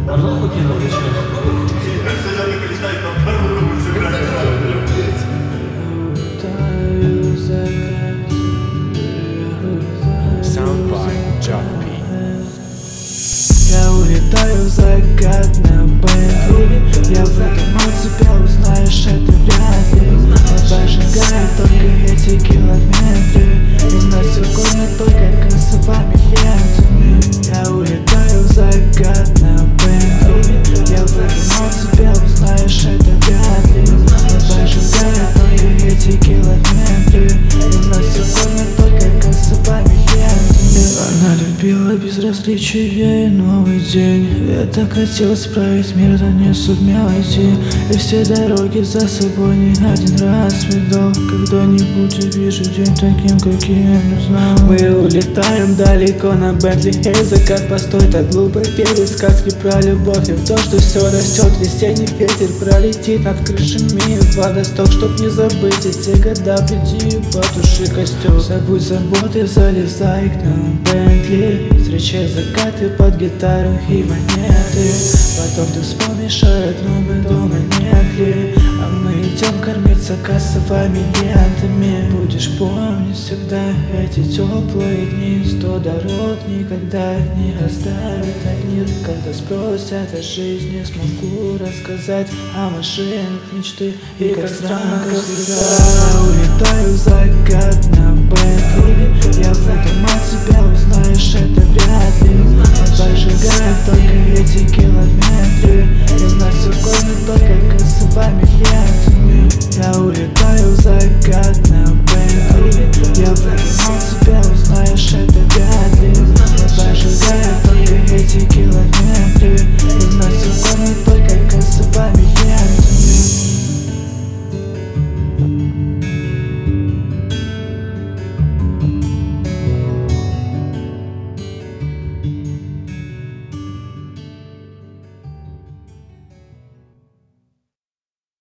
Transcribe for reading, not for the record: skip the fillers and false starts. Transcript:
Можно покинуть еще? Я улетаю в закат на Бентли. Я выдумал тебя, узнаешь это вряд ли. Небо сжигает только эти километры, и на сегодня только косовыми лентами. Я улетаю в закат на Бентли. Я выдумал тебя, узнаешь это вряд ли. Небо сжигает только эти километры, и на сегодня только косовыми лентами. Она любила безразличие и новый день. Я так хотел исправить мир, да не сумел идти. И все дороги за собой не один раз видал. Когда-нибудь увижу день таким, каким я не знал. Мы улетаем далеко на Бентли. Эй, закат, постой, так глупо пели сказки про любовь. И в то, что все растет, весенний ветер пролетит над крышами водосток. Чтоб не забыть эти года, приди и потуши костер. Забудь заботы, залезай к нам Бентли. Встречай закаты под гитару и монеты. Потом ты вспомнишь о родном и дома нет ли. А мы идем кормиться кассовыми лентами. Будешь помнить всегда эти теплые дни. 100 дорог никогда не оставят одни. Когда спросят о жизни, смогу рассказать о машинах мечты и как странно, как всегда. Улетаю в закат на Бентли. Я выдумал тебя, узнаешь это вряд ли.